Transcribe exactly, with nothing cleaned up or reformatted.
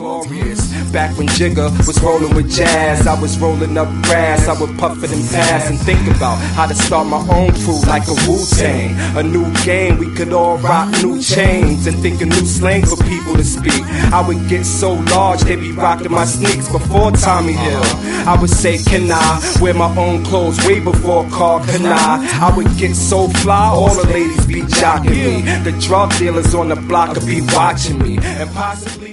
glorious. Back when Jigga was rolling with jazz, I was rolling up grass. I would puff it and pass and think about how to start my own crew like a Wu-Tang. A new game, we could all rock new chains and think a new slang for people to speak. I would get so large, they be rocking my sneaks before Tommy Hill. I would say, can I wear my own clothes way before Carl Can I? I would get so fly, all the ladies be jocking me. The drug dealers on the block could be watching me and possibly